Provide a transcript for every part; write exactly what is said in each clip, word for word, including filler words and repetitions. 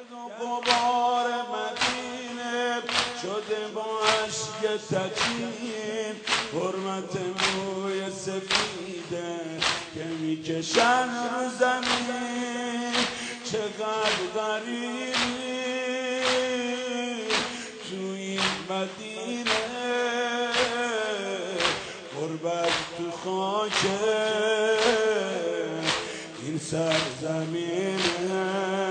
غبار مدینه شده با عشق تکین، حرمت موی سفیده که میکشن رو زمین. چقدر غریبی تو این مدینه، غربت تو خاک این سرزمینه.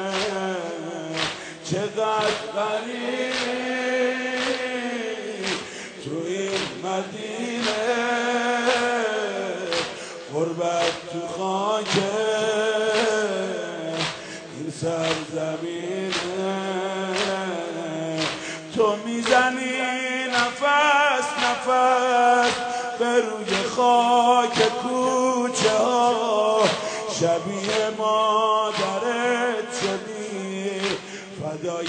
چقدر غریبی تو این مدینه، غربت تو خاک این سرزمینه. تو میزنی نفس نفس به روی خاک کوچه ها، شبیه مادرت شدی فدای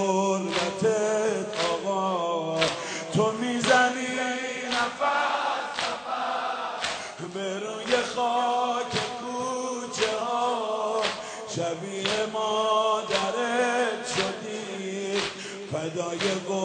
قربتت آقا. تو میزنی نفس نفس به روی خاک کوچه ها، شبیه مادرت شدی فدای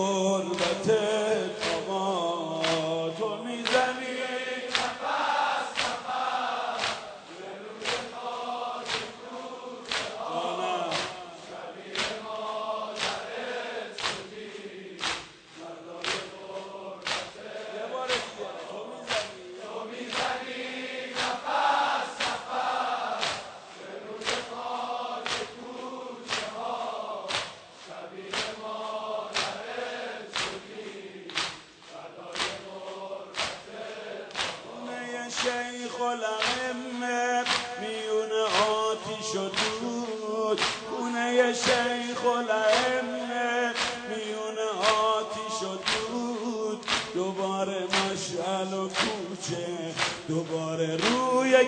قربتت آقا. تو میزنی نفس نفس به روی خاک کوچه ها، شبیه مادرت شدی فدای قربتت. یه بار دیگه تو میزنی تو میزنی نفس نفس به روی خاک کوچه ها، شبیه مادرت شدی فدای قربتت. خونه شیخ الائمه میون آتیش و دود، خونه شیخ الائمه میون آتیش و دود. دوباره مشعل و کوچه، دوباره روی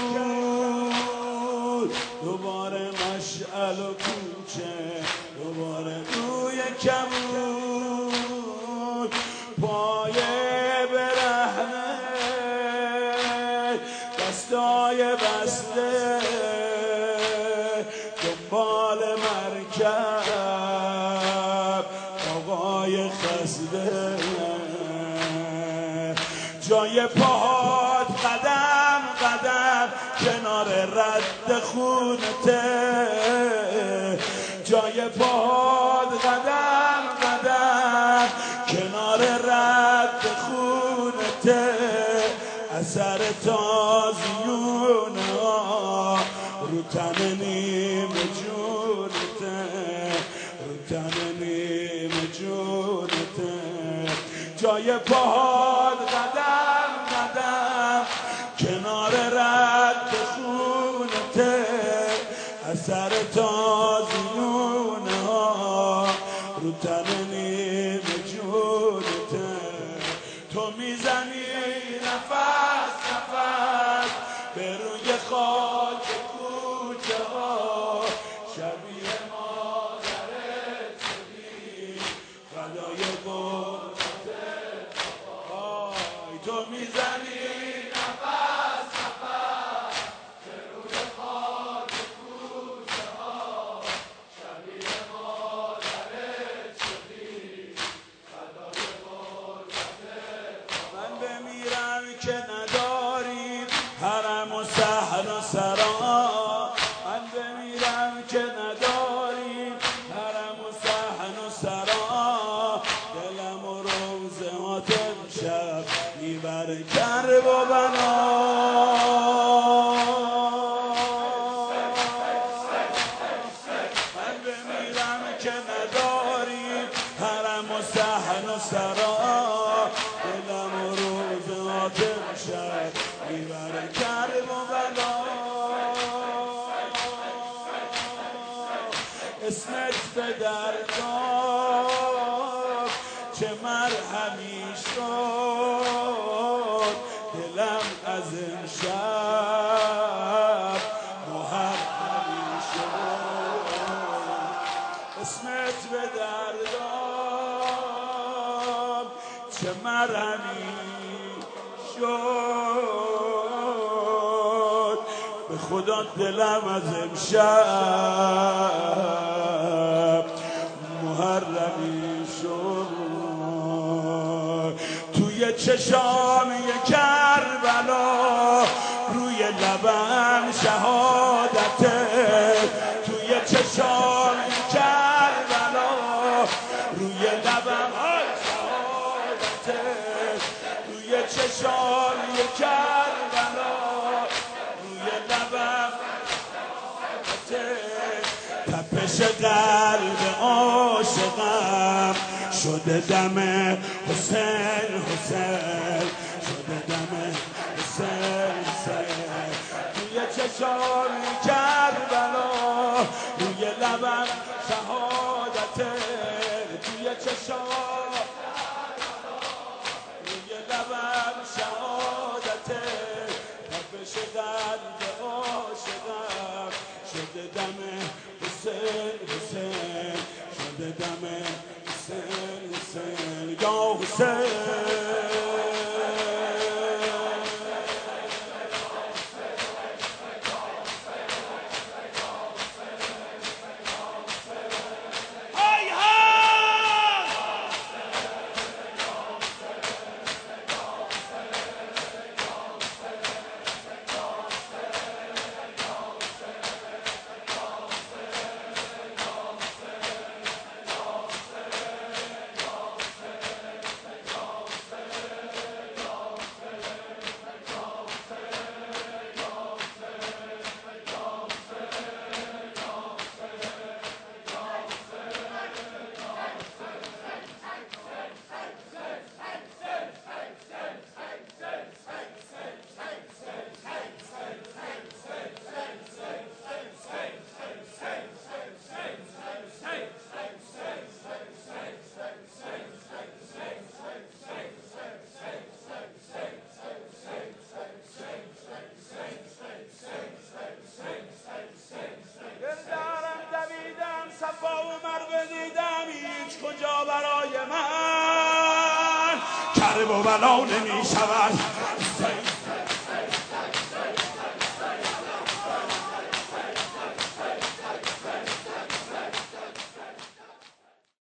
کبود، دوباره مشعل و کوچه، دوباره روی کبود. پای برهنه دستای بسته، دنبال مرکب آقای خسته. جای پاهات قدم قدم کنار رد خونته، جای پاهات قدم قدم کنار رد خونته. اثر تازیونه ها رو تن نیم جونته، رو تن نیم جونته. جای پاهات قدم قدم کنار رد خونته، اثر تازیونه ها رو تن نیم جونته. تو میزنی نفس نفس به روی خاک کوچه ها، شبیه مادرت شدی فدای قربتت آقای. تو میزنی نفس نفس به روی خاک کوچه ها، شبیه مادرت شدی فدای قربتت. من بمیرم که نداری حرم و صحن و سرا، من بمیرم که نداری حرم و صحن و سرا. دلم و روضهات امشب میبره کرب و بنا. من بمیرم که نداری حرم و صحن و سرا، دلم و روضهات امشب میبره کرب و بلا. اسمت به دردم چه مرهمی شد، دلم از امشب محرمی شد. اسمت به دردم چه مرهمی شد، به خدا دلم از امشب چشام کربلا، روی لبم شهادته، توی چشام کربلا، روی لبم شهادته، روی چشام کربلا، روی لبم شهادته. تپش قلب عاشقم شده دم حسین حسین، شده دم حسین حسین، توی چشام کربلا، روی لبم شهادته، توی چشام روی لبم شهادته. تپش قلب عاشقم شده دم حسین حسین، شده دم حسین حسین یا حسین. صفا عمر بدیدم هیچ کجا برای من کرب و بلا نمی شود.